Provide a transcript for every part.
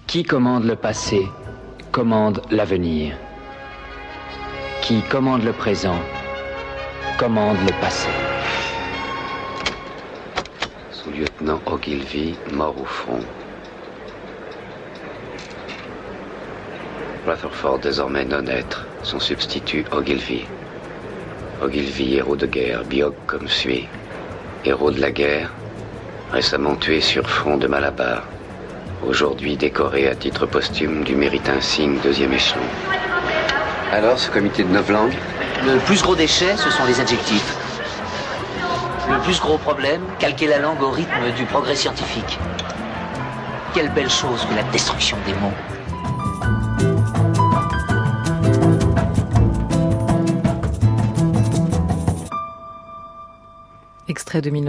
Qui commande le passé, commande l'avenir. Qui commande le présent, commande le passé. Sous-lieutenant Ogilvy, mort au front. Rutherford, désormais non-être, son substitut Ogilvy. Ogilvy, héros de guerre, biogue comme suit. Héros de la guerre, récemment tué sur front de Malabar. Aujourd'hui décoré à titre posthume du mérite insigne 2e échelon. Alors, ce comité de 9 langues? Le plus gros déchet, ce sont les adjectifs. Le plus gros problème, calquer la langue au rythme du progrès scientifique. Quelle belle chose que la destruction des mots. Extrait de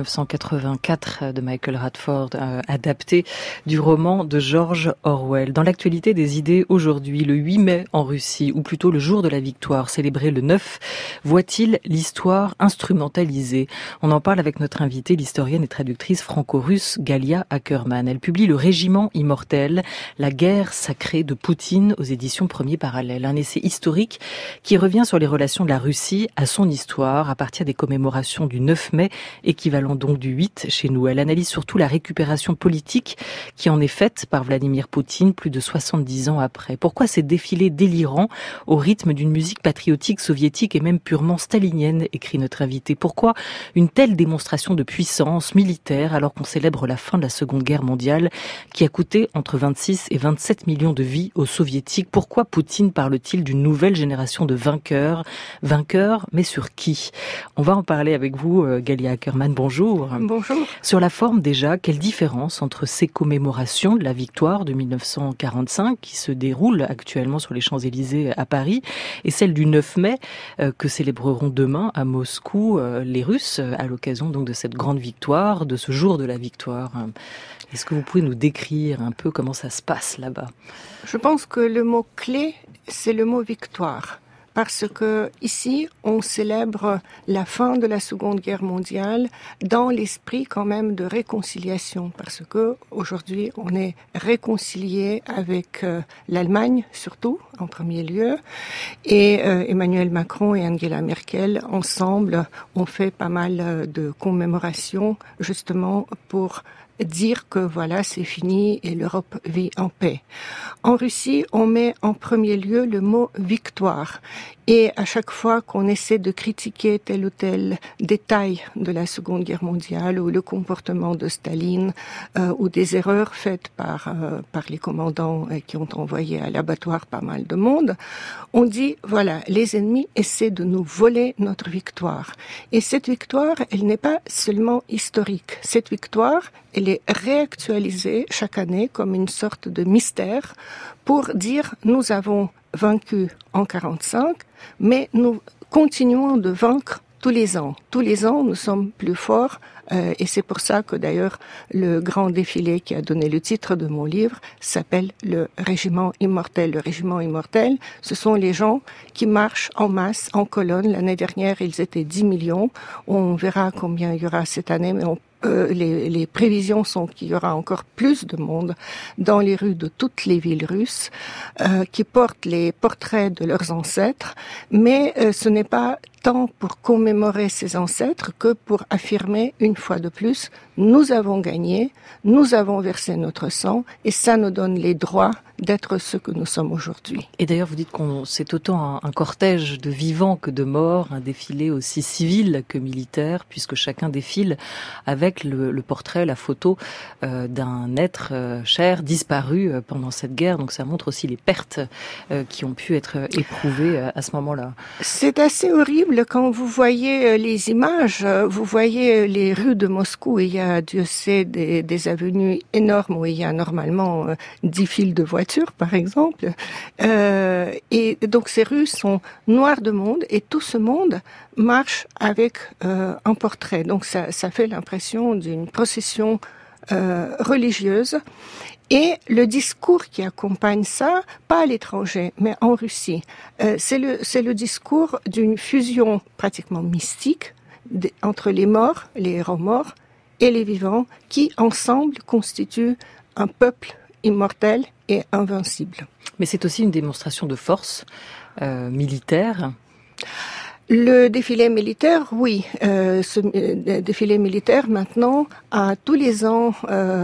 1984 de Michael Radford, adapté du roman de George Orwell. Dans l'actualité des idées aujourd'hui, le 8 mai en Russie, ou plutôt le jour de la victoire, célébré le 9, voit-il l'histoire instrumentalisée? On en parle avec notre invitée, l'historienne et traductrice franco-russe Galia Ackerman. Elle publie Le Régiment immortel, la guerre sacrée de Poutine aux éditions Premier Parallèle. Un essai historique qui revient sur les relations de la Russie à son histoire à partir des commémorations du 9 mai, équivalent donc du 8 chez nous. Elle analyse surtout la récupération politique qui en est faite par Vladimir Poutine plus de 70 ans après. Pourquoi ces défilés délirants au rythme d'une musique patriotique soviétique et même purement stalinienne, écrit notre invité? Pourquoi une telle démonstration de puissance militaire alors qu'on célèbre la fin de la Seconde Guerre mondiale qui a coûté entre 26 et 27 millions de vies aux soviétiques? Pourquoi Poutine parle-t-il d'une nouvelle génération de vainqueurs? Vainqueurs, mais sur qui? On va en parler avec vous, Galia Ackerman, bonjour. Bonjour. Sur la forme déjà, quelle différence entre ces commémorations de la victoire de 1945 qui se déroulent actuellement sur les Champs-Élysées à Paris et celle du 9 mai que célébreront demain à Moscou les Russes à l'occasion donc de cette grande victoire, de ce jour de la victoire? Est-ce que vous pouvez nous décrire un peu comment ça se passe là-bas? Je pense que le mot clé, c'est le mot victoire. Parce que ici, on célèbre la fin de la Seconde Guerre mondiale dans l'esprit quand même de réconciliation. Parce que aujourd'hui, on est réconcilié avec l'Allemagne, surtout, en premier lieu. Et Emmanuel Macron et Angela Merkel, ensemble, ont fait pas mal de commémorations, justement, pour dire que voilà, c'est fini et l'Europe vit en paix. En Russie, on met en premier lieu le mot victoire. Et à chaque fois qu'on essaie de critiquer tel ou tel détail de la Seconde Guerre mondiale ou le comportement de Staline ou des erreurs faites par les commandants qui ont envoyé à l'abattoir pas mal de monde, on dit voilà, les ennemis essaient de nous voler notre victoire. Et cette victoire, elle n'est pas seulement historique. Cette victoire, elle est réactualisée chaque année comme une sorte de mystère pour dire nous avons vaincu en 45, mais nous continuons de vaincre tous les ans. Tous les ans, nous sommes plus forts et c'est pour ça que d'ailleurs le grand défilé qui a donné le titre de mon livre s'appelle le Régiment immortel. Le Régiment immortel, ce sont les gens qui marchent en masse, en colonne. L'année dernière, ils étaient 10 millions. On verra combien il y aura cette année, mais les prévisions sont qu'il y aura encore plus de monde dans les rues de toutes les villes russes qui portent les portraits de leurs ancêtres, mais ce n'est pas tant pour commémorer ces ancêtres que pour affirmer une fois de plus, nous avons gagné, nous avons versé notre sang et ça nous donne les droits d'être ce que nous sommes aujourd'hui. Et d'ailleurs, vous dites c'est autant un cortège de vivants que de morts, un défilé aussi civil que militaire, puisque chacun défile avec le portrait, la photo d'un être cher, disparu pendant cette guerre. Donc ça montre aussi les pertes qui ont pu être éprouvées à ce moment-là. C'est assez horrible quand vous voyez les images, vous voyez les rues de Moscou, il y a, Dieu sait, des avenues énormes où il y a normalement 10 files de voitures, par exemple. Et donc ces rues sont noires de monde et tout ce monde marche avec un portrait. Donc ça fait l'impression d'une procession religieuse. Et le discours qui accompagne ça, pas à l'étranger, mais en Russie, c'est le discours d'une fusion pratiquement mystique entre les morts, les héros morts, et les vivants, qui ensemble constituent un peuple immortel et invincible. Mais c'est aussi une démonstration de force militaire. Le défilé militaire, oui. Ce défilé militaire, maintenant, a tous les ans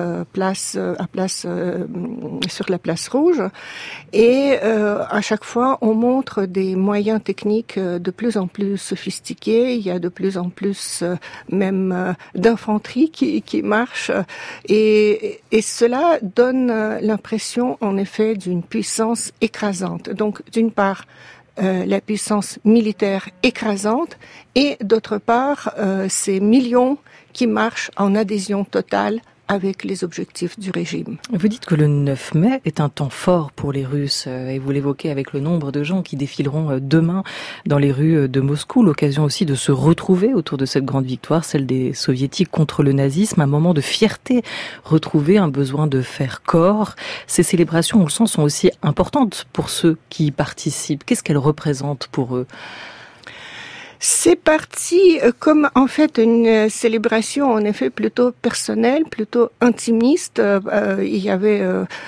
sur la place rouge. Et à chaque fois, on montre des moyens techniques de plus en plus sophistiqués. Il y a de plus en plus même d'infanterie qui marche. Et cela donne l'impression, en effet, d'une puissance écrasante. Donc, d'une part, la puissance militaire écrasante et d'autre part ces millions qui marchent en adhésion totale avec les objectifs du régime. Vous dites que le 9 mai est un temps fort pour les Russes et vous l'évoquez avec le nombre de gens qui défileront demain dans les rues de Moscou, l'occasion aussi de se retrouver autour de cette grande victoire, celle des soviétiques contre le nazisme, un moment de fierté retrouvée, un besoin de faire corps. Ces célébrations, on le sent, sont aussi importantes pour ceux qui y participent. Qu'est-ce qu'elles représentent pour eux ? C'est parti comme en fait une célébration en effet plutôt personnelle, plutôt intimiste. Il y avait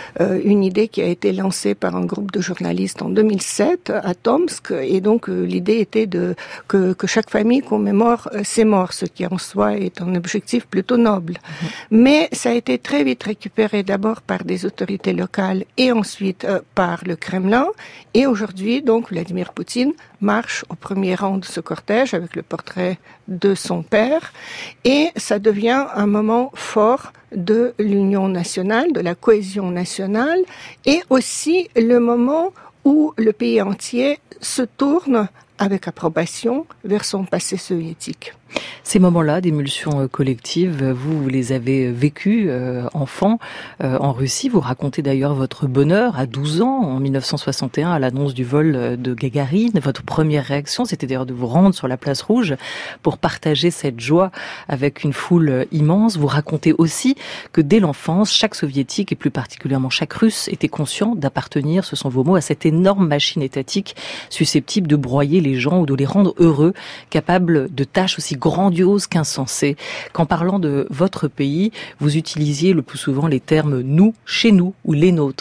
une idée qui a été lancée par un groupe de journalistes en 2007 à Tomsk et donc l'idée était que chaque famille commémore ses morts, ce qui en soi est un objectif plutôt noble. Mais ça a été très vite récupéré d'abord par des autorités locales et ensuite par le Kremlin. Et aujourd'hui, donc, Vladimir Poutine marche au premier rang de ce cortège avec le portrait de son père. Et ça devient un moment fort de l'union nationale, de la cohésion nationale, et aussi le moment où le pays entier se tourne avec approbation vers son passé soviétique. Ces moments-là d'émulsion collective, vous les avez vécus enfant en Russie. Vous racontez d'ailleurs votre bonheur à 12 ans, en 1961, à l'annonce du vol de Gagarine. Votre première réaction, c'était d'ailleurs de vous rendre sur la place rouge pour partager cette joie avec une foule immense. Vous racontez aussi que dès l'enfance, chaque soviétique et plus particulièrement chaque russe était conscient d'appartenir, ce sont vos mots, à cette énorme machine étatique susceptible de broyer les gens ou de les rendre heureux, capables de tâches aussi grandiose qu'insensée, qu'en parlant de votre pays, vous utilisiez le plus souvent les termes « nous »,« chez nous » ou « les nôtres ».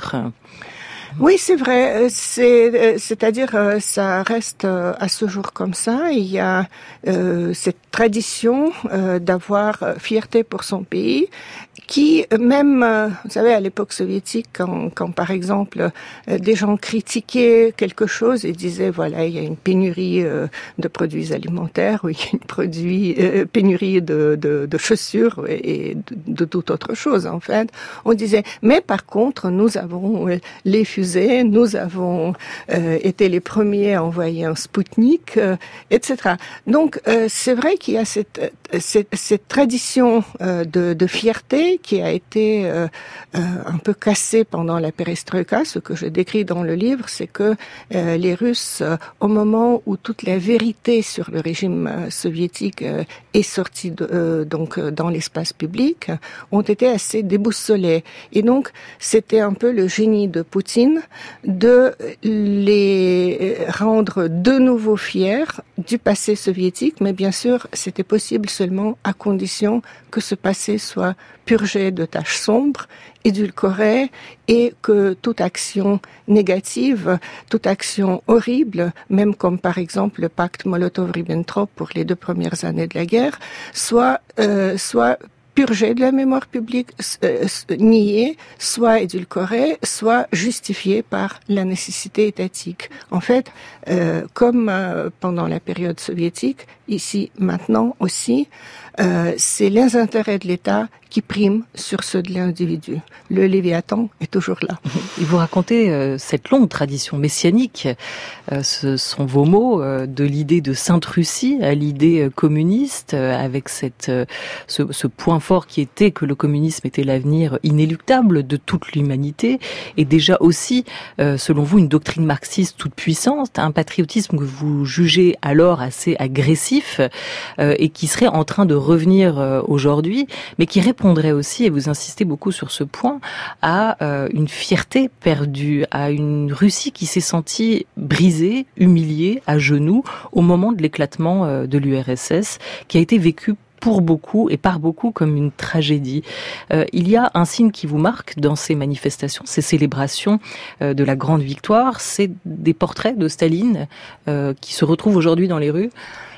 Oui, c'est vrai. C'est-à-dire, ça reste à ce jour comme ça. Il y a cette tradition d'avoir fierté pour son pays, qui même, vous savez, à l'époque soviétique, quand par exemple des gens critiquaient quelque chose et disaient voilà, il y a une pénurie de produits alimentaires, ou il y a une pénurie de chaussures et de toute autre chose en fait. On disait mais par contre nous avons les fusées, nous avons été les premiers à envoyer un Spoutnik, etc. Donc c'est vrai qu'il y a cette tradition de fierté qui a été un peu cassée pendant la perestroïka. Ce que je décris dans le livre, c'est que les Russes, au moment où toute la vérité sur le régime soviétique est sortie donc dans l'espace public, ont été assez déboussolés. Et donc, c'était un peu le génie de Poutine de les rendre de nouveau fiers du passé soviétique, mais bien sûr, c'était possible seulement à condition que ce passé soit purgé de taches sombres, édulcoré, et que toute action négative, toute action horrible, même comme par exemple le pacte Molotov-Ribbentrop pour les 2 premières années de la guerre, soit purgé de la mémoire publique, nié, soit édulcoré, soit justifié par la nécessité étatique. En fait, comme pendant la période soviétique, ici, maintenant aussi, c'est les intérêts de l'État qui priment sur ceux de l'individu. Le Léviathan est toujours là. Et vous racontez cette longue tradition messianique, ce sont vos mots, de l'idée de Sainte Russie à l'idée communiste, avec ce point fort qui était que le communisme était l'avenir inéluctable de toute l'humanité, et déjà aussi, selon vous, une doctrine marxiste toute puissante, un patriotisme que vous jugez alors assez agressif, et qui serait en train de revenir aujourd'hui, mais qui répondrait aussi, et vous insistez beaucoup sur ce point, à une fierté perdue, à une Russie qui s'est sentie brisée, humiliée, à genoux, au moment de l'éclatement de l'URSS, qui a été vécue pour beaucoup et par beaucoup comme une tragédie. Il y a un signe qui vous marque dans ces manifestations, ces célébrations de la grande victoire, c'est des portraits de Staline qui se retrouvent aujourd'hui dans les rues.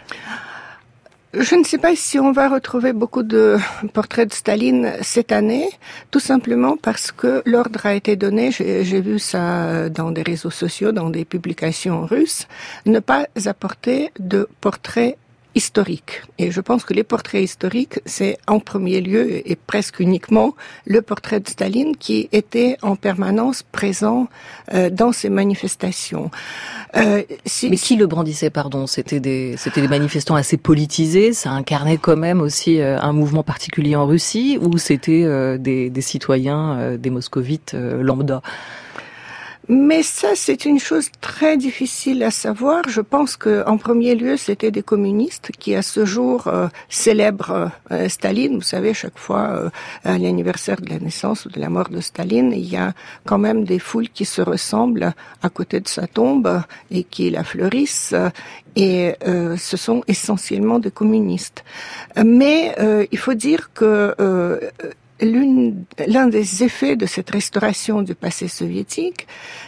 Je ne sais pas si on va retrouver beaucoup de portraits de Staline cette année, tout simplement parce que l'ordre a été donné, j'ai vu ça dans des réseaux sociaux, dans des publications russes, ne pas apporter de portraits historiques. Et je pense que les portraits historiques, c'est en premier lieu et presque uniquement le portrait de Staline qui était en permanence présent dans ces manifestations. Mais qui le brandissait, pardon? C'était des manifestants assez politisés, ça incarnait quand même aussi un mouvement particulier en Russie, ou c'était des citoyens, des moscovites lambda? Mais ça, c'est une chose très difficile à savoir. Je pense que, en premier lieu, c'était des communistes qui, à ce jour, célèbrent Staline. Vous savez, chaque fois, à l'anniversaire de la naissance ou de la mort de Staline, il y a quand même des foules qui se ressemblent à côté de sa tombe et qui la fleurissent. Et ce sont essentiellement des communistes. Mais il faut dire que l'un des effets de cette restauration du passé soviétique,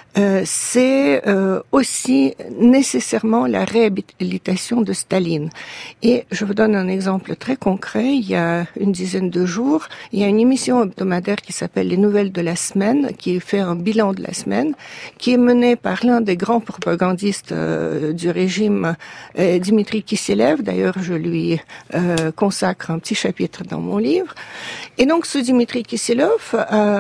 c'est aussi nécessairement la réhabilitation de Staline. Et je vous donne un exemple très concret. Il y a une dizaine de jours, il y a une émission hebdomadaire qui s'appelle Les Nouvelles de la Semaine, qui fait un bilan de la semaine, qui est menée par l'un des grands propagandistes du régime, Dimitri Kiselev. D'ailleurs, je lui consacre un petit chapitre dans mon livre. Et donc, ce Dimitri Kiselev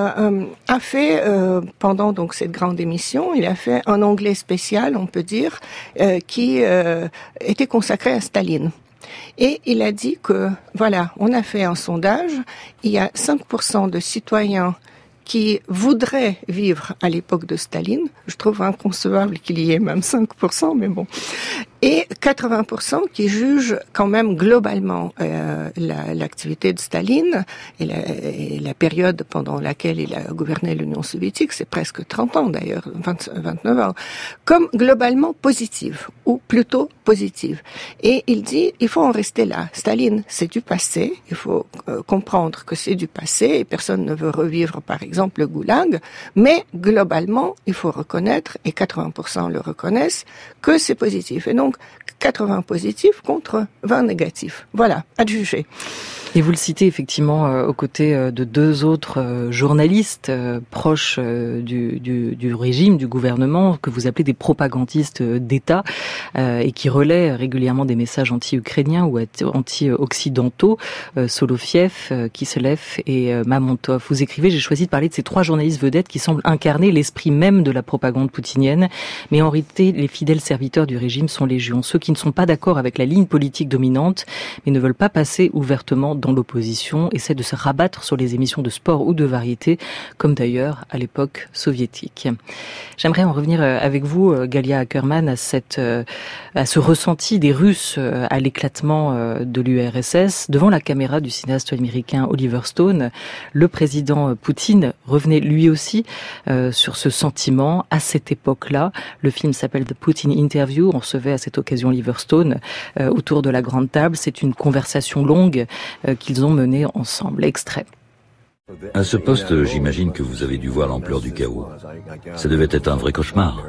a fait, pendant donc cette grande émission, il a fait un onglet spécial, on peut dire, qui était consacré à Staline. Et il a dit que, voilà, on a fait un sondage, il y a 5% de citoyens qui voudraient vivre à l'époque de Staline. Je trouve inconcevable qu'il y ait même 5%, mais bon. Et 80% qui jugent quand même globalement l'activité de Staline et la période pendant laquelle il a gouverné l'Union soviétique, c'est presque 30 ans d'ailleurs, 29 ans, comme globalement positive, ou plutôt positive. Et il dit, il faut en rester là. Staline, c'est du passé, il faut comprendre que c'est du passé, et personne ne veut revivre par exemple le goulag, mais globalement, il faut reconnaître, et 80% le reconnaissent, que c'est positif. Et donc, 80 positifs contre 20 négatifs. Voilà, à juger. Et vous le citez effectivement aux côtés de deux autres journalistes proches du régime, du gouvernement, que vous appelez des propagandistes d'État et qui relaient régulièrement des messages anti-ukrainiens ou anti-occidentaux, Soloviev, Kiselev et Mamontov. Vous écrivez, j'ai choisi de parler de ces trois journalistes vedettes qui semblent incarner l'esprit même de la propagande poutinienne, mais en réalité, les fidèles serviteurs du régime sont légion. Ceux qui ne sont pas d'accord avec la ligne politique dominante, mais ne veulent pas passer ouvertement dans l'opposition, essaient de se rabattre sur les émissions de sport ou de variété, comme d'ailleurs à l'époque soviétique. J'aimerais en revenir avec vous, Galia Ackerman, à ce ressenti des Russes à l'éclatement de l'URSS. Devant la caméra du cinéaste américain Oliver Stone, le président Poutine revenait lui aussi sur ce sentiment à cette époque-là. Le film s'appelle The Putin Interview. On recevait à cette occasion Oliver Stone autour de la grande table. C'est une conversation longue qu'ils ont menée ensemble. Extrait. À ce poste, j'imagine que vous avez dû voir l'ampleur du chaos. Ça devait être un vrai cauchemar.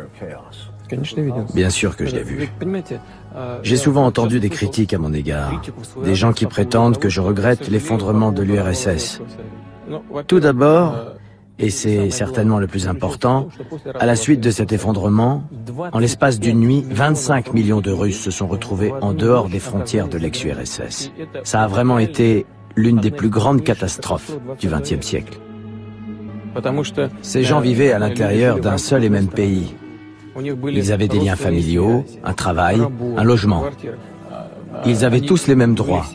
Bien sûr que je l'ai vu. J'ai souvent entendu des critiques à mon égard, des gens qui prétendent que je regrette l'effondrement de l'URSS. Tout d'abord, et c'est certainement le plus important, à la suite de cet effondrement, en l'espace d'une nuit, 25 millions de Russes se sont retrouvés en dehors des frontières de l'ex-URSS. Ça a vraiment été l'une des plus grandes catastrophes du XXe siècle. Ces gens vivaient à l'intérieur d'un seul et même pays. Ils avaient des liens familiaux, un travail, un logement. Ils avaient tous les mêmes droits.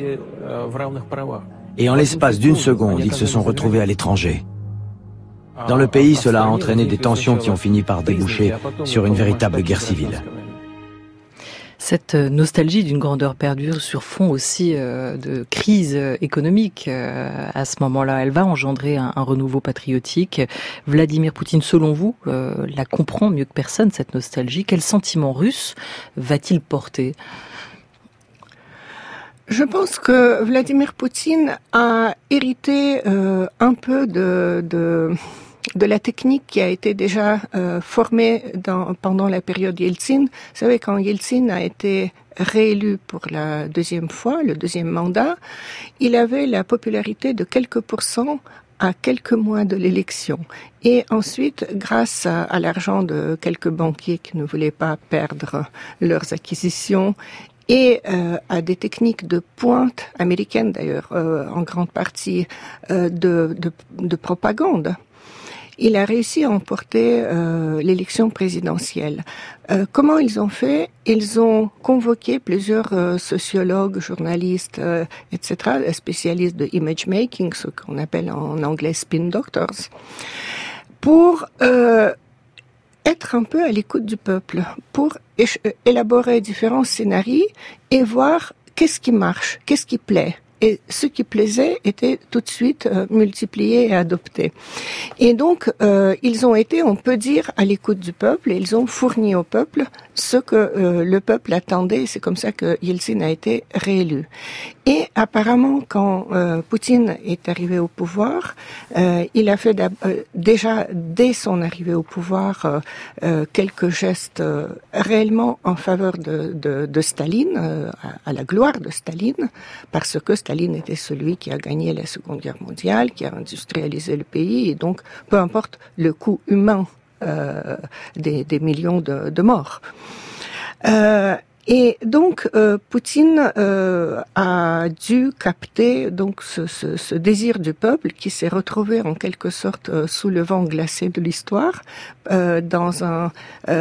Et en l'espace d'une seconde, ils se sont retrouvés à l'étranger. Dans le pays, cela a entraîné des tensions qui ont fini par déboucher sur une véritable guerre civile. Cette nostalgie d'une grandeur perdue sur fond aussi de crise économique à ce moment-là, elle va engendrer un renouveau patriotique. Vladimir Poutine, selon vous, la comprend mieux que personne, cette nostalgie. Quel sentiment russe va-t-il porter ? Je pense que Vladimir Poutine a hérité un peu de la technique qui a été déjà formée pendant la période Yeltsin. Vous savez, quand Yeltsin a été réélu pour la deuxième fois, le deuxième mandat, il avait la popularité de quelques pourcents à quelques mois de l'élection. Et ensuite, grâce à l'argent de quelques banquiers qui ne voulaient pas perdre leurs acquisitions et à des techniques de pointe américaines d'ailleurs, en grande partie de propagande, il a réussi à emporter l'élection présidentielle. Comment ils ont fait? Ils ont convoqué plusieurs sociologues, journalistes, etc., spécialistes de image making, ce qu'on appelle en anglais spin doctors, pour être un peu à l'écoute du peuple, pour élaborer différents scénarios et voir qu'est-ce qui marche, qu'est-ce qui plaît. Et ce qui plaisait était tout de suite multiplié et adopté. Et donc, ils ont été, on peut dire, à l'écoute du peuple, et ils ont fourni au peuple ce que le peuple attendait. C'est comme ça que Yeltsin a été réélu. Et apparemment, quand Poutine est arrivé au pouvoir, il a fait déjà, dès son arrivée au pouvoir, quelques gestes réellement en faveur de Staline, à la gloire de Staline, parce que Staline était celui qui a gagné la Seconde Guerre mondiale, qui a industrialisé le pays, et donc, peu importe le coût humain des millions de morts. Et donc, Poutine a dû capter donc ce désir du peuple qui s'est retrouvé en quelque sorte sous le vent glacé de l'histoire, à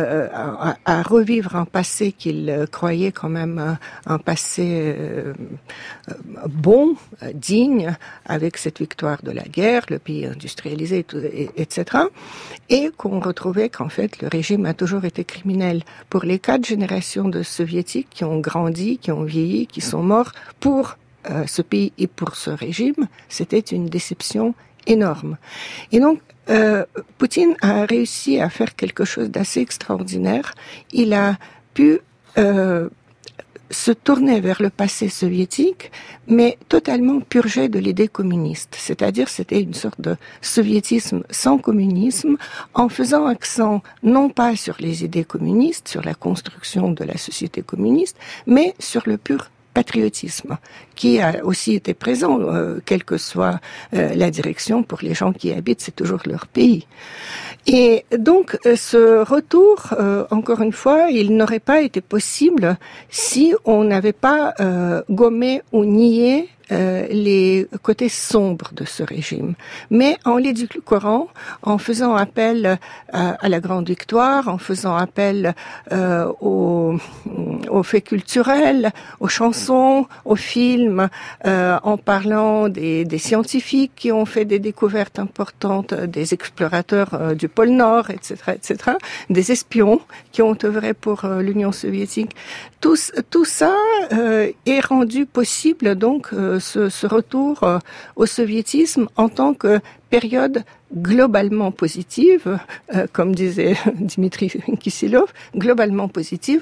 revivre un passé qu'il croyait quand même un passé bon, digne, avec cette victoire de la guerre, le pays industrialisé, etc. Et qu'on retrouvait qu'en fait le régime a toujours été criminel. Pour les 4 générations de soviétiques qui ont grandi, qui ont vieilli, qui sont morts pour ce pays et pour ce régime, c'était une déception énorme. Et donc, Poutine a réussi à faire quelque chose d'assez extraordinaire. Il a pu se tourner vers le passé soviétique, mais totalement purgé de l'idée communiste. C'est-à-dire, c'était une sorte de soviétisme sans communisme, en faisant accent non pas sur les idées communistes, sur la construction de la société communiste, mais sur le pur patriotisme, qui a aussi été présent, quelle que soit la direction. Pour les gens qui y habitent, c'est toujours leur pays. Et donc, ce retour, encore une fois, il n'aurait pas été possible si on n'avait pas gommé ou nié les côtés sombres de ce régime. Mais en l'édulcorant, en faisant appel à la grande victoire, en faisant appel aux faits culturels, aux chansons, aux films, en parlant des scientifiques qui ont fait des découvertes importantes, des explorateurs du pôle Nord, etc., des espions qui ont œuvré pour l'Union soviétique. Tout ça est rendu possible, donc, ce retour au soviétisme en tant que période globalement positive, comme disait Dmitri Kisselov, globalement positive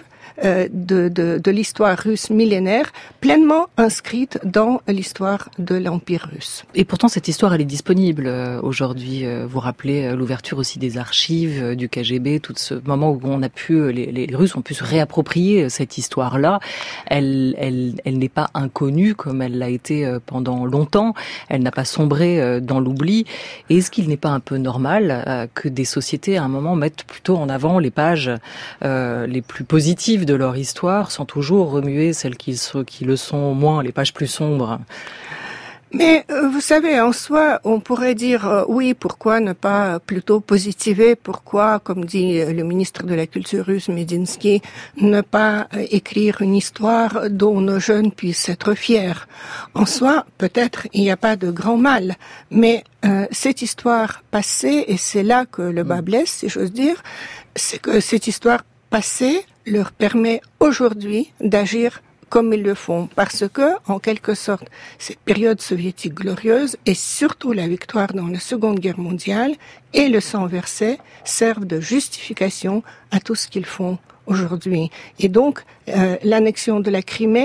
de l'histoire russe millénaire, pleinement inscrite dans l'histoire de l'Empire russe. Et pourtant, cette histoire, elle est disponible aujourd'hui. Vous rappelez l'ouverture aussi des archives du KGB, tout ce moment où on a pu, les Russes ont pu se réapproprier cette histoire-là. Elle n'est pas inconnue comme elle l'a été pendant longtemps. Elle n'a pas sombré dans l'oubli. Et est-ce qu'il n'est pas un peu normal que des sociétés, à un moment, mettent plutôt en avant les pages les plus positives de leur histoire, sans toujours remuer celles qui le sont moins, les pages plus sombres? Mais vous savez, en soi, on pourrait dire oui, pourquoi ne pas plutôt positiver, pourquoi, comme dit le ministre de la Culture russe Medinsky, ne pas écrire une histoire dont nos jeunes puissent être fiers. En soi, peut-être il n'y a pas de grand mal, mais cette histoire passée, et c'est là que le bas blesse, si j'ose dire, c'est que cette histoire passée leur permet aujourd'hui d'agir comme ils le font, parce que, en quelque sorte, cette période soviétique glorieuse et surtout la victoire dans la Seconde Guerre mondiale et le sang versé servent de justification à tout ce qu'ils font aujourd'hui. Et donc, l'annexion de la Crimée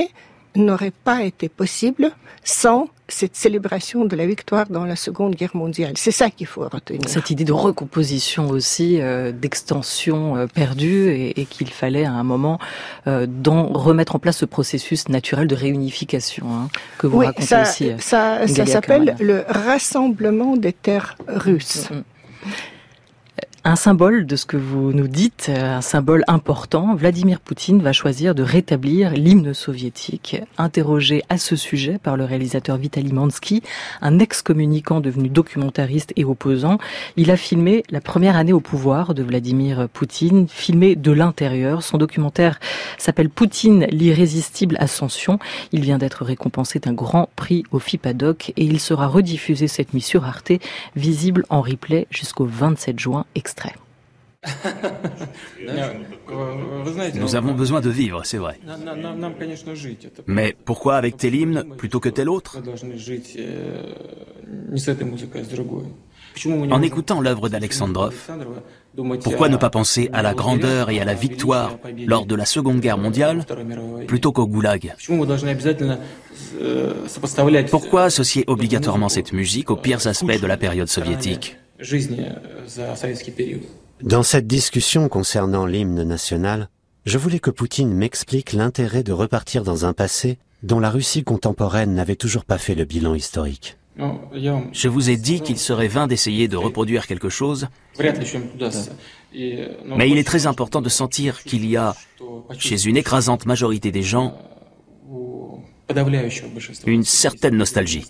n'aurait pas été possible sans cette célébration de la victoire dans la Seconde Guerre mondiale. C'est ça qu'il faut retenir. Cette idée de recomposition aussi, d'extension perdue, et qu'il fallait à un moment remettre en place ce processus naturel de réunification que vous racontez aussi. Ça s'appelle le rassemblement des terres russes. Un symbole de ce que vous nous dites, un symbole important, Vladimir Poutine va choisir de rétablir l'hymne soviétique. Interrogé à ce sujet par le réalisateur Vitaly Mansky, un ex-communicant devenu documentariste et opposant, il a filmé la première année au pouvoir de Vladimir Poutine, filmé de l'intérieur. Son documentaire s'appelle Poutine, l'irrésistible ascension. Il vient d'être récompensé d'un grand prix au FIPADOC et il sera rediffusé cette nuit sur Arte, visible en replay jusqu'au 27 juin. Extrait. Nous avons besoin de vivre, c'est vrai. Mais pourquoi avec tel hymne plutôt que tel autre? En écoutant l'œuvre d'Alexandrov, pourquoi ne pas penser à la grandeur et à la victoire lors de la Seconde Guerre mondiale plutôt qu'au goulag? Pourquoi associer obligatoirement cette musique aux pires aspects de la période soviétique? Dans cette discussion concernant l'hymne national, je voulais que Poutine m'explique l'intérêt de repartir dans un passé dont la Russie contemporaine n'avait toujours pas fait le bilan historique. Je vous ai dit qu'il serait vain d'essayer de reproduire quelque chose, mais il est très important de sentir qu'il y a, chez une écrasante majorité des gens, une certaine nostalgie.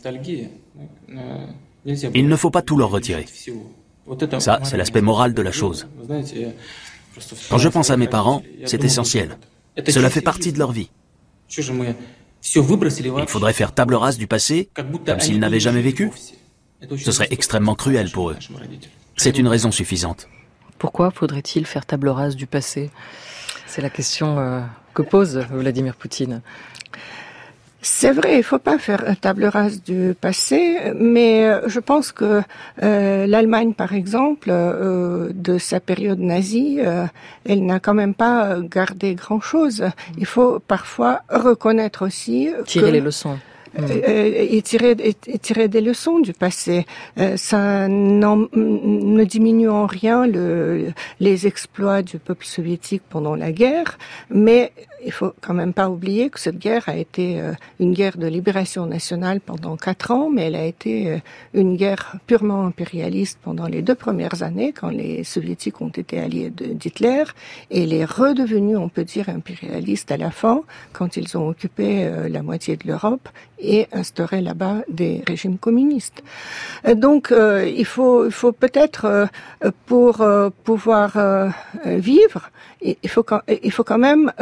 Il ne faut pas tout leur retirer. Ça, c'est l'aspect moral de la chose. Quand je pense à mes parents, c'est essentiel. Cela fait partie de leur vie. Il faudrait faire table rase du passé, comme s'ils n'avaient jamais vécu. Ce serait extrêmement cruel pour eux. C'est une raison suffisante. Pourquoi faudrait-il faire table rase du passé? C'est la question que pose Vladimir Poutine. C'est vrai, il ne faut pas faire table rase du passé, mais je pense que l'Allemagne, par exemple, de sa période nazie, elle n'a quand même pas gardé grand-chose. Il faut parfois reconnaître aussi tirer les leçons. Et tirer des leçons du passé. Ça ne diminue en rien les exploits du peuple soviétique pendant la guerre, mais il faut quand même pas oublier que cette guerre a été une guerre de libération nationale pendant 4 ans, mais elle a été une guerre purement impérialiste pendant les 2 premières années, quand les soviétiques ont été alliés d'Hitler, et elle est redevenue, on peut dire, impérialiste à la fin, quand ils ont occupé la moitié de l'Europe et instauré là-bas des régimes communistes. Donc, il faut peut-être, pour pouvoir vivre, il faut quand même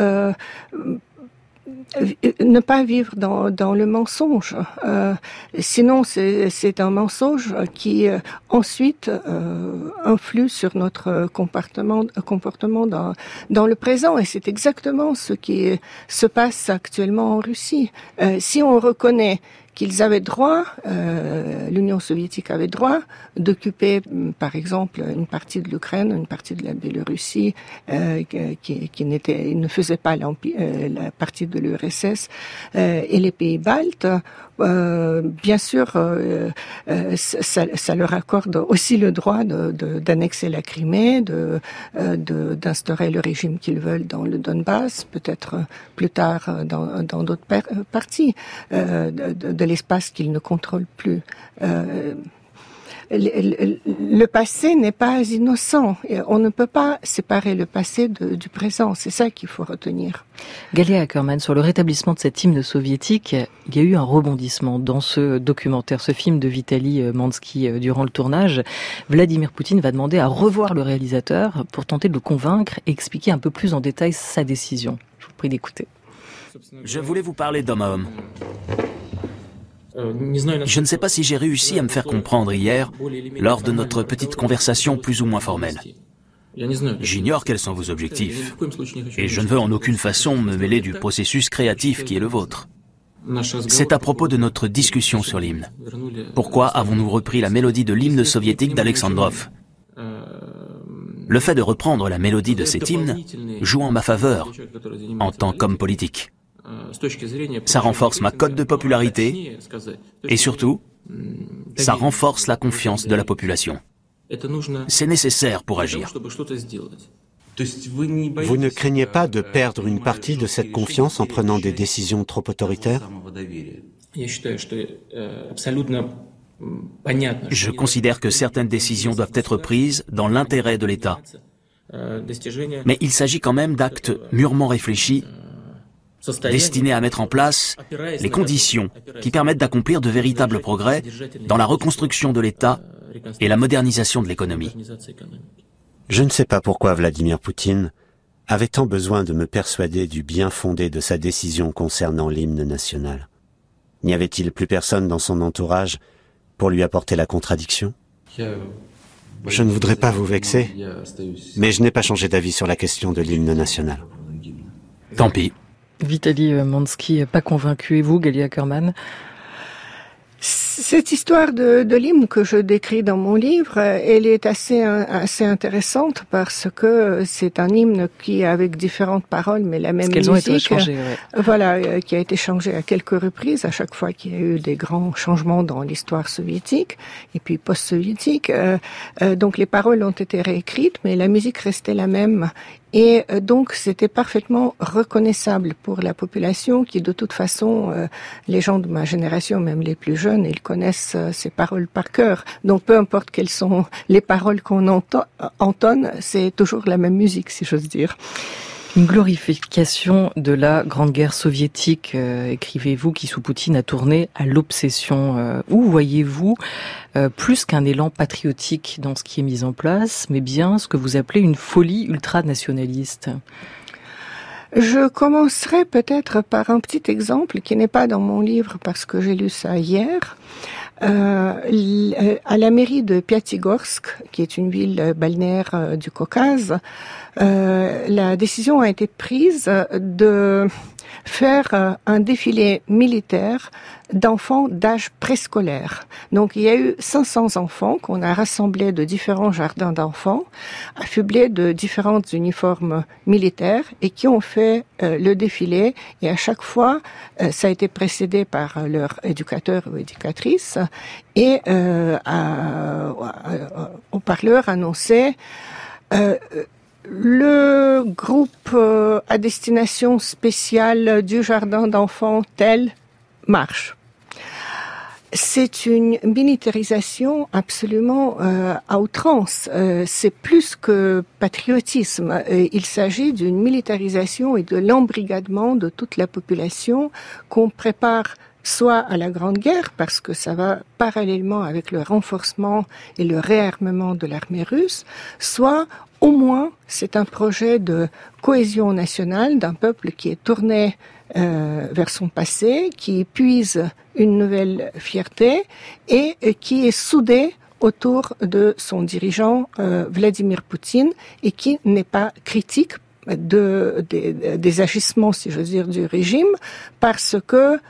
ne pas vivre dans le mensonge. Sinon, c'est un mensonge qui ensuite influe sur notre comportement dans le présent. Et c'est exactement ce qui se passe actuellement en Russie. Si on reconnaît qu'ils avaient droit, l'Union soviétique avait droit d'occuper, par exemple, une partie de l'Ukraine, une partie de la Biélorussie, qui ne faisait pas la partie de l'URSS, et les pays baltes. Bien sûr, ça leur accorde aussi le droit d'annexer la Crimée, d'instaurer le régime qu'ils veulent dans le Donbass, peut-être plus tard dans d'autres parties de l'espace qu'ils ne contrôlent plus. Le passé n'est pas innocent. On ne peut pas séparer le passé du présent. C'est ça qu'il faut retenir. Galia Ackerman, sur le rétablissement de cet hymne soviétique, il y a eu un rebondissement dans ce documentaire, ce film de Vitaly Mansky durant le tournage. Vladimir Poutine va demander à revoir le réalisateur pour tenter de le convaincre et expliquer un peu plus en détail sa décision. Je vous prie d'écouter. Je voulais vous parler d'homme à homme. Je ne sais pas si j'ai réussi à me faire comprendre hier, lors de notre petite conversation plus ou moins formelle. J'ignore quels sont vos objectifs, et je ne veux en aucune façon me mêler du processus créatif qui est le vôtre. C'est à propos de notre discussion sur l'hymne. Pourquoi avons-nous repris la mélodie de l'hymne soviétique d'Alexandrov ? Le fait de reprendre la mélodie de cet hymne joue en ma faveur, en tant qu'homme politique. Ça renforce ma cote de popularité et surtout, ça renforce la confiance de la population. C'est nécessaire pour agir. Vous ne craignez pas de perdre une partie de cette confiance en prenant des décisions trop autoritaires? Je considère que certaines décisions doivent être prises dans l'intérêt de l'État. Mais il s'agit quand même d'actes mûrement réfléchis, destinés à mettre en place les conditions qui permettent d'accomplir de véritables progrès dans la reconstruction de l'État et la modernisation de l'économie. Je ne sais pas pourquoi Vladimir Poutine avait tant besoin de me persuader du bien fondé de sa décision concernant l'hymne national. N'y avait-il plus personne dans son entourage pour lui apporter la contradiction? Je ne voudrais pas vous vexer, mais je n'ai pas changé d'avis sur la question de l'hymne national. Tant pis. Vitaly Mansky, pas convaincu. Et vous, Galia Ackerman? Cette histoire de l'hymne que je décris dans mon livre, elle est assez intéressante parce que c'est un hymne qui, avec différentes paroles, mais la même musique, ont été changées, ouais. Voilà, qui a été changé à quelques reprises, à chaque fois qu'il y a eu des grands changements dans l'histoire soviétique et puis post-soviétique. Donc les paroles ont été réécrites, mais la musique restait la même. Et donc c'était parfaitement reconnaissable pour la population qui, de toute façon, les gens de ma génération, même les plus jeunes, ils connaissent ces paroles par cœur. Donc peu importe quelles sont les paroles qu'on entonne, c'est toujours la même musique, si j'ose dire. Une glorification de la Grande Guerre soviétique, écrivez-vous, qui sous Poutine a tourné à l'obsession. Où voyez-vous plus qu'un élan patriotique dans ce qui est mis en place, mais bien ce que vous appelez une folie ultranationaliste? Je commencerai peut-être par un petit exemple qui n'est pas dans mon livre parce que j'ai lu ça hier. À la mairie de Piatigorsk, qui est une ville balnéaire du Caucase, la décision a été prise de faire un défilé militaire d'enfants d'âge préscolaire. Donc il y a eu 500 enfants qu'on a rassemblés de différents jardins d'enfants, affublés de différents uniformes militaires et qui ont fait le défilé. Et à chaque fois, ça a été précédé par leur éducateur ou éducatrice et au parleur annonçait le groupe à destination spéciale du jardin d'enfants tel marche. C'est une militarisation absolument à outrance. C'est plus que patriotisme. Il s'agit d'une militarisation et de l'embrigadement de toute la population qu'on prépare soit à la Grande Guerre, parce que ça va parallèlement avec le renforcement et le réarmement de l'armée russe, soit au moins c'est un projet de cohésion nationale d'un peuple qui est tourné vers son passé, qui puise une nouvelle fierté et qui est soudé autour de son dirigeant Vladimir Poutine et qui n'est pas critique des agissements, si j'ose dire, du régime, parce que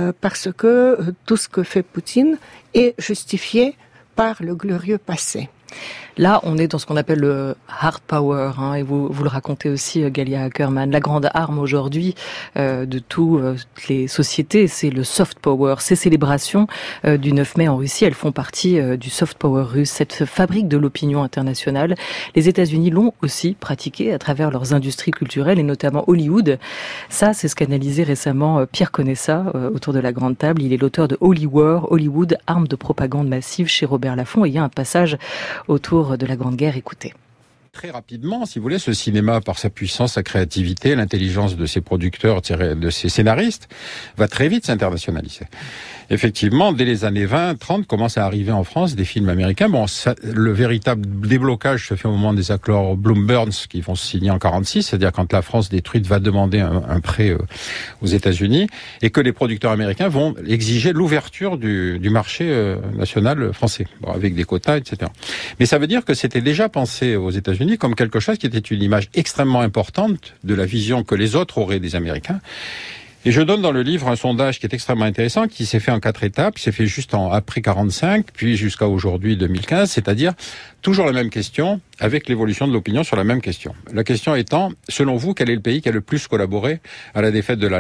tout ce que fait Poutine est justifié par le glorieux passé. Là, on est dans ce qu'on appelle le hard power, et vous le racontez aussi, Galia Ackerman. La grande arme aujourd'hui de toutes les sociétés, c'est le soft power. Ces célébrations du 9 mai en Russie, elles font partie du soft power russe, cette fabrique de l'opinion internationale. Les États-Unis l'ont aussi pratiqué à travers leurs industries culturelles et notamment Hollywood. Ça, c'est ce qu'analysait récemment Pierre Conessa autour de la grande table. Il est l'auteur de Holy War, Hollywood, arme de propagande massive chez Robert Laffont. Et il y a un passage autour de la Grande Guerre, écoutez. Très rapidement, si vous voulez, ce cinéma, par sa puissance, sa créativité, l'intelligence de ses producteurs, de ses scénaristes, va très vite s'internationaliser. Effectivement, dès les années 20, 30, commencent à arriver en France des films américains. Bon, le véritable déblocage se fait au moment des accords Bloom-Burns qui vont se signer en 46, c'est-à-dire quand la France détruite va demander un prêt aux États-Unis et que les producteurs américains vont exiger l'ouverture du marché national français, avec des quotas, etc. Mais ça veut dire que c'était déjà pensé aux États-Unis comme quelque chose qui était une image extrêmement importante de la vision que les autres auraient des Américains. Et je donne dans le livre un sondage qui est extrêmement intéressant, qui s'est fait en 4 étapes, qui s'est fait juste après 45, puis jusqu'à aujourd'hui 2015, c'est-à-dire toujours la même question, avec l'évolution de l'opinion sur la même question. La question étant, selon vous, quel est le pays qui a le plus collaboré à la défaite de l'Allemagne ?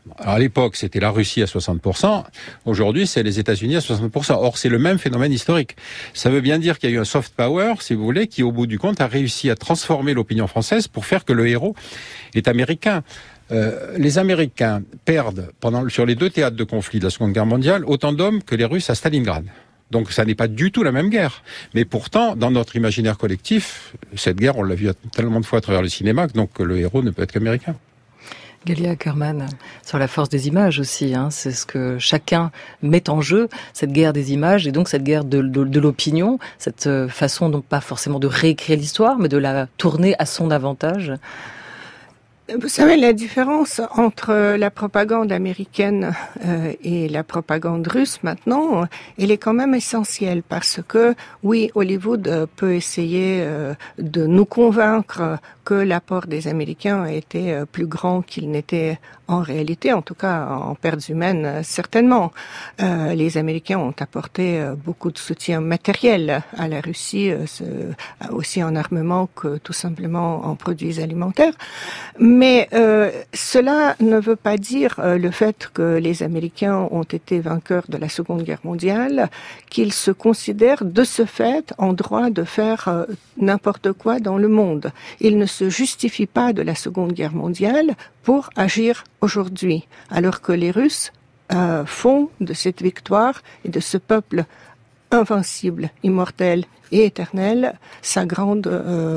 Alors à l'époque, c'était la Russie à 60%. Aujourd'hui, c'est les États-Unis à 60%. Or, c'est le même phénomène historique. Ça veut bien dire qu'il y a eu un soft power, si vous voulez, qui, au bout du compte, a réussi à transformer l'opinion française pour faire que le héros est américain. Les Américains perdent, sur les 2 théâtres de conflit de la Seconde Guerre mondiale, autant d'hommes que les Russes à Stalingrad. Donc ça n'est pas du tout la même guerre. Mais pourtant, dans notre imaginaire collectif, cette guerre, on l'a vu tellement de fois à travers le cinéma, donc le héros ne peut être qu'américain. Galia Ackerman, sur la force des images aussi, c'est ce que chacun met en jeu, cette guerre des images et donc cette guerre de l'opinion, cette façon donc pas forcément de réécrire l'histoire, mais de la tourner à son avantage. Vous savez, la différence entre la propagande américaine et la propagande russe maintenant, elle est quand même essentielle parce que, oui, Hollywood peut essayer de nous convaincre que l'apport des Américains a été plus grand qu'il n'était en réalité, en tout cas en pertes humaines, certainement. Les Américains ont apporté beaucoup de soutien matériel à la Russie, aussi en armement que tout simplement en produits alimentaires. Mais cela ne veut pas dire le fait que les Américains ont été vainqueurs de la Seconde Guerre mondiale, qu'ils se considèrent de ce fait en droit de faire n'importe quoi dans le monde. Ils ne se justifient pas de la Seconde Guerre mondiale pour agir aujourd'hui, alors que les Russes font de cette victoire et de ce peuple invincible, immortel et éternel sa grande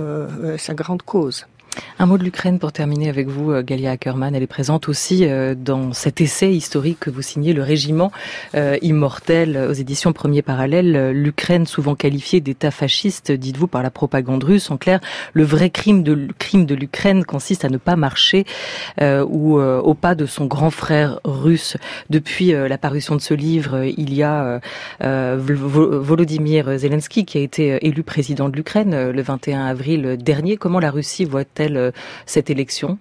cause. Un mot de l'Ukraine pour terminer avec vous, Galia Ackerman. Elle est présente aussi dans cet essai historique que vous signez, Le Régiment immortel, aux éditions Premier Parallèle. L'Ukraine, souvent qualifiée d'État fasciste, dites-vous, par la propagande russe. En clair, le vrai crime de l'Ukraine consiste à ne pas marcher au pas de son grand frère russe. Depuis la parution de ce livre, il y a Volodymyr Zelensky qui a été élu président de l'Ukraine le 21 avril dernier. Comment la Russie voit-elle cette élection?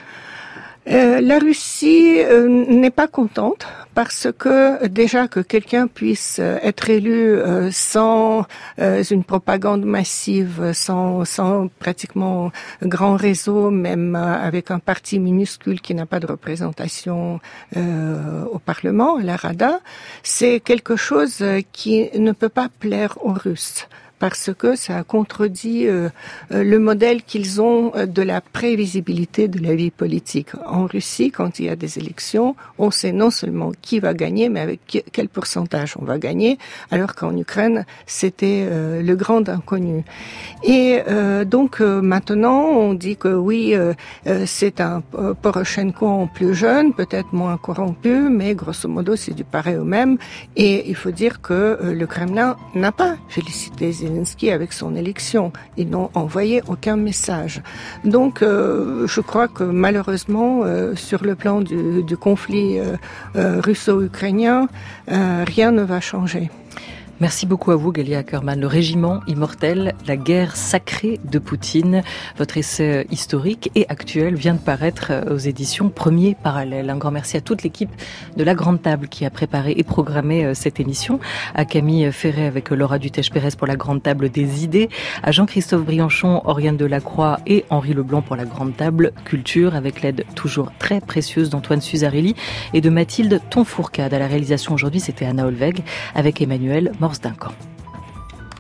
La Russie n'est pas contente parce que déjà que quelqu'un puisse être élu sans une propagande massive, sans pratiquement grand réseau, même avec un parti minuscule qui n'a pas de représentation au Parlement, la Rada, c'est quelque chose qui ne peut pas plaire aux Russes, parce que ça contredit le modèle qu'ils ont de la prévisibilité de la vie politique. En Russie, quand il y a des élections, on sait non seulement qui va gagner, mais avec quel pourcentage on va gagner, alors qu'en Ukraine, c'était le grand inconnu. Et donc maintenant, on dit que oui, c'est un Poroshenko en plus jeune, peut-être moins corrompu, mais grosso modo, c'est du pareil au même. Et il faut dire que le Kremlin n'a pas félicité Zelensky avec son élection. Ils n'ont envoyé aucun message. Donc, je crois que malheureusement, sur le plan du conflit russo-ukrainien, rien ne va changer. Merci beaucoup à vous, Galia Ackerman. Le Régiment immortel, la guerre sacrée de Poutine. Votre essai historique et actuel vient de paraître aux éditions Premier Parallèle. Un grand merci à toute l'équipe de La Grande Table qui a préparé et programmé cette émission. À Camille Ferret avec Laura Dutèche-Pérez pour La Grande Table des idées. À Jean-Christophe Brianchon, Oriane Delacroix et Henri Leblanc pour La Grande Table Culture, avec l'aide toujours très précieuse d'Antoine Suzarelli et de Mathilde Tonfourcade. À la réalisation aujourd'hui, c'était Anna Olveg avec Emmanuel Morse-Duncan.